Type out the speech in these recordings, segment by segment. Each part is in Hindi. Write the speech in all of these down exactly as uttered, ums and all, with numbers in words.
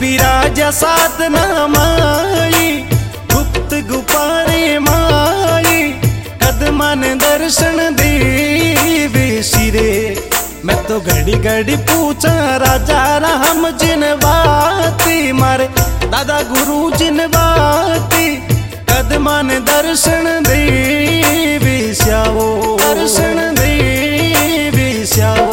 बिराजा साधना माई गुप्त गुपारे माई कदमन दर्शन देवे सिरे। मैं तो घड़ी घड़ी पूछा राजा राम जिन बाती मारे दादा गुरु जिन बाती कदमन दर्शन देवे श्याओ दर्शन देवे श्याओ।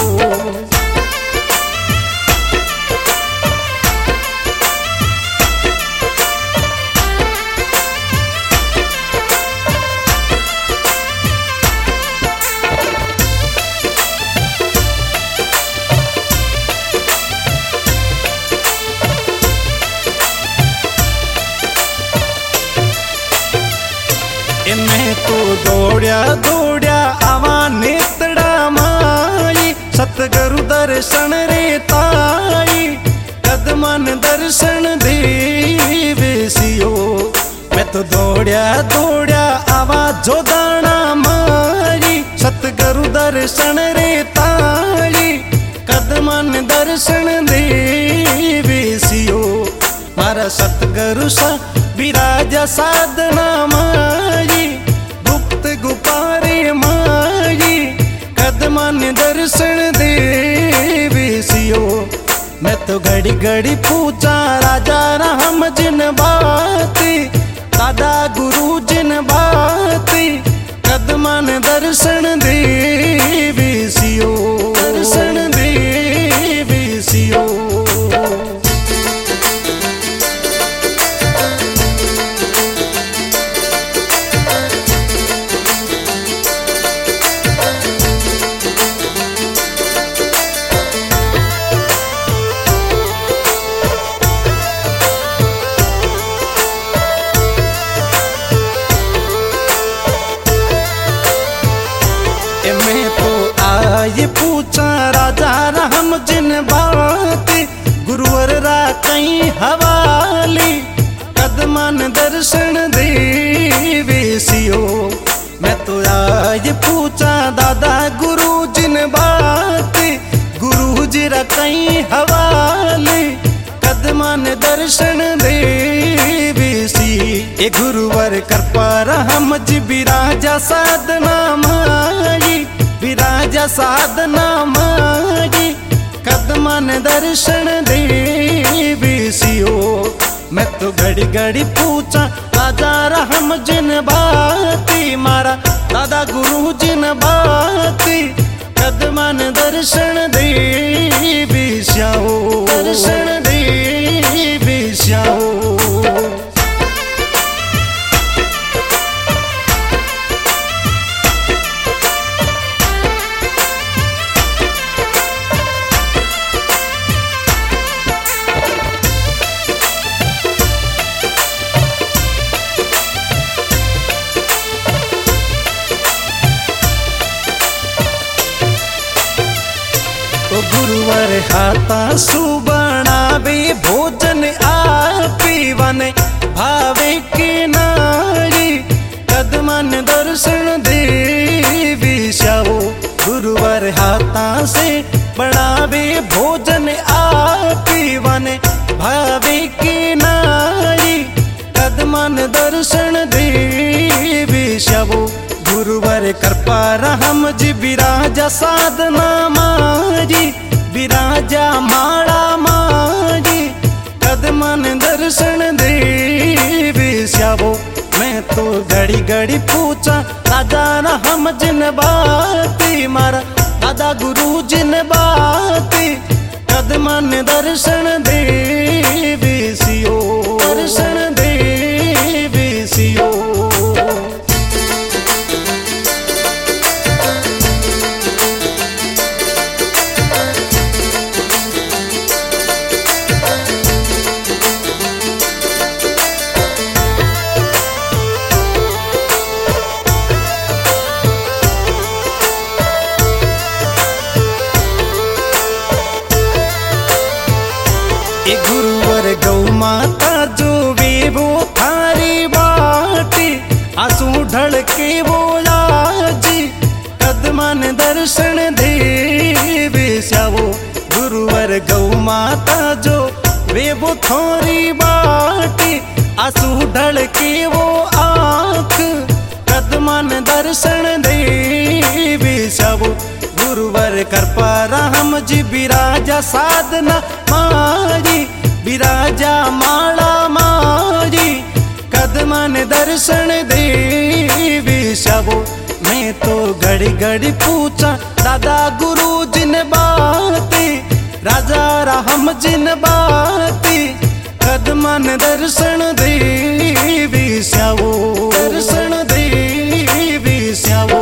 मैं तो दौड़या दौड़या आवा नेतड़ा माई सतगुरु दर्शन रे ताई कदमन दर्शन देवे सियो। मैं तो दौड़या दौड़या आवा जोदाना माई सतगुरु दर्शन रे ताई कदमन दर्शन देवे सियो। मारा सतगुरु सा बिराजा साधना माई गुप्त गुपारे माई कदमन दर्शन देवे सियो। मैं तो घड़ी घड़ी पूछा राजा राम जिन बाती दादा गुरु जिन बाती कदमन दर्शन देवे सियो दर्शन देवे सियो। मैं तो आए पूछा राजा राम जिन बाती गुरुवर रा कहीं हवाली कदमन दर्शन देवे सियो। मैं तो आए पूछा दादा गुरु जिन बाती गुरु जी रा कहीं हवाली कदमन दर्शन देवे सी। ए गुरुवर कृपा राम जी बिराजा साधना माई बिराजा साधना माई कदमन दर्शन देवे सियो। मैं तो घड़ी घड़ी पूछा राजा राम जिन बाती मारा दादा गुरु जिन बाती कदमन दर्शन देवे श्याओ दर्शन देवे श्याओ। गुरुवर हाथा सुबणावे भोजन आपीवन भावे के नारी कदमन दर्शन देवे श्याओ। गुरुवर हाथा से बनावे भोजन आपीवन भावे के नारी कदमन दर्शन देवे श्याओ। गुरुवर कृपा राम जी बिराजा साधना मारी बिराजा माड़ा मारी कदमन दर्शन देवे श्याओ। मैं तो घड़ी घड़ी पूछा राजा राम जिन बाती मारा दादा गुरु जिन बाती कदमन दर्शन देवे सियो दर्शन देवे सियो। गुरुवर गौ माता जो वे वो थारी बाटी आंसू ढलके वो लाजी कदमन दर्शन देवे श्याओ। गुरुवर गौ माता जो वे वो थोरी बाटी आंसू ढल के वो आंख कदमन दर्शन देवी सब गुरुवर कृपा राम जी बिराजा साधना मारी बिराजा माला मारी कदमन दर्शन देवी सब। मैं तो घड़ी घड़ी पूछा दादा गुरु जिन बाती राजा राम जिन बाती कदमन दर्शन देवी स्यावो दर्शन देवी स्यावो।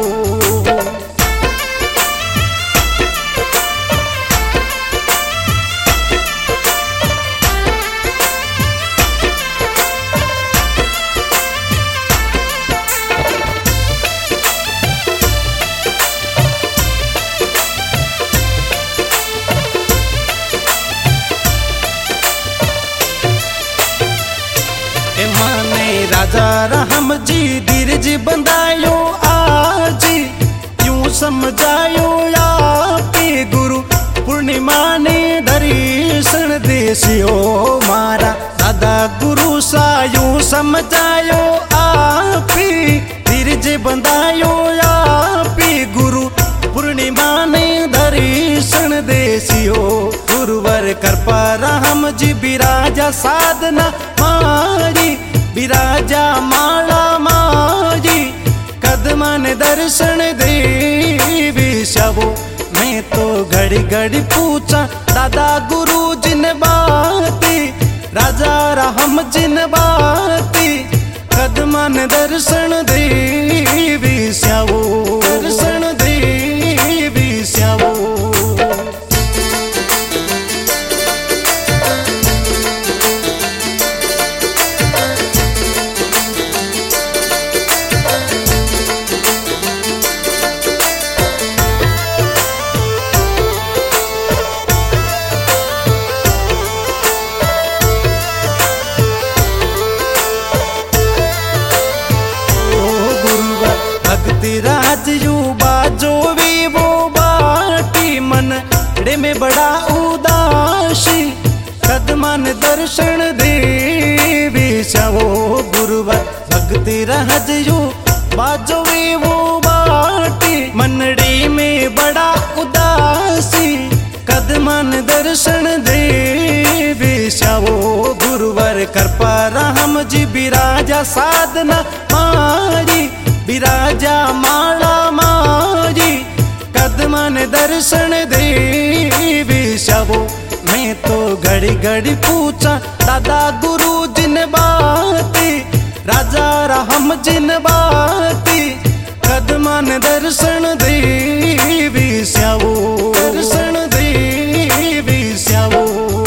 राजा राम जी धीरज बंधायो आज यूं समझायो आपे गुरु पूर्णिमा ने दर्शन देसियो मारा दादा गुरु सा यूं समझायो आपे धीरज बंधायो आपे गुरु पूर्णिमा ने दर्शन देसियो गुरुवर कृपा राम जी बिराजा साधना मारी बिराजा माला मारी कदमन दर्शन देवी सबो। मैं तो घड़ी घड़ी पूछा दादा गुरु जिन बाती राजा राम जिन बाती कदमन दर्शन देवी स्यावो दर्शन देवी स्यावो। राज यू बाजो वी वो बाटी मन रे में बड़ा उदासी कदमन दर्शन देवी सवो गुरुवर भक्ति राज यू बाजो वी वो बाटी मनड़ी में बड़ा उदासी कदमन दर्शन देवी सवो गुरुवर कृपा राम जी बिराजा साधना मारी बिराजा माला मारी कदमन दर्शन देवी सबो। मैं तो घड़ी घड़ी पूछा दादा गुरु जिन बाती राजा राम जिन बाती कदमन दर्शन देवी स्यावो दर्शन देवी स्यावो।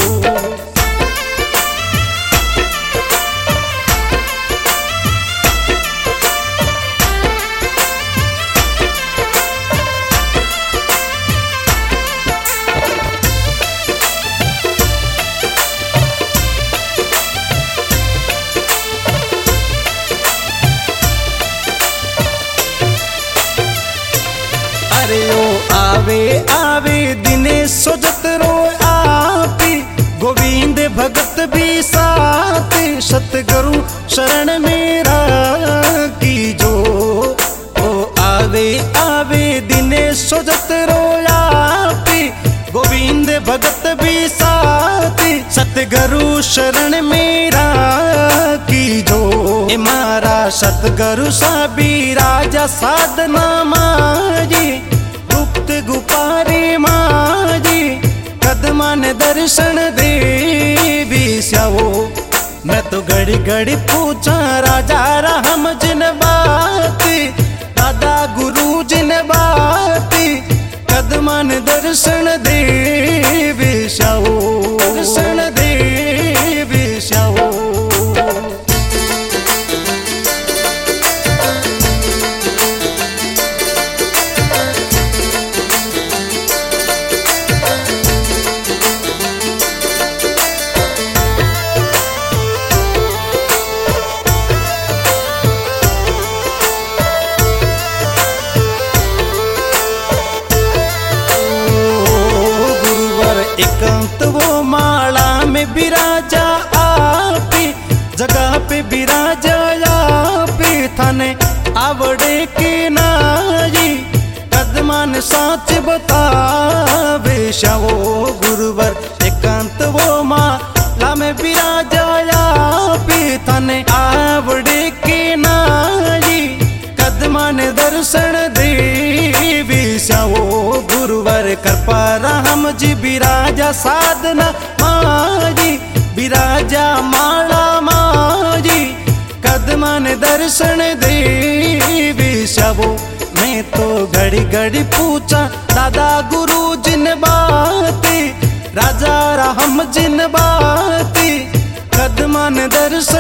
अरे ओ आवे आवे दिने सोजत रो आपी गोविंद भगत भी साथ सतगुरु शरण मेरा की जो। ओ आवे आवे दिने सोजत रो आपी गोविंद भगत भी साथ सतगुरु शरण मेरा की जो। ए मारा सतगुरु सा बिराजा साधना मारी गुप्त गुपारी मारी कदमन दर्शन देवी स्यावो। मैं तो घड़ी घड़ी पूछा राजा राम जिन बाती दादा गुरु जिन बाती कदमन दर्शन देवी स्यावो दर्शन देवी स्यावो। थाने आवड़े के नाजी कदमान साच बतावे शावो गुरुवर एकांत वो माला में बिराजाया पे थाने आवड़े के नाजी कदमान दर्शन देवी शावो गुरुवर कृपा राम जी बिराजा साधना माजी बिराजा माला माजी कदमान दर्शन देवी शावो मैं तो घड़ी घड़ी पूछा दादा गुरु जिन बाती राजा राम जिन बाती कदमान दर्शन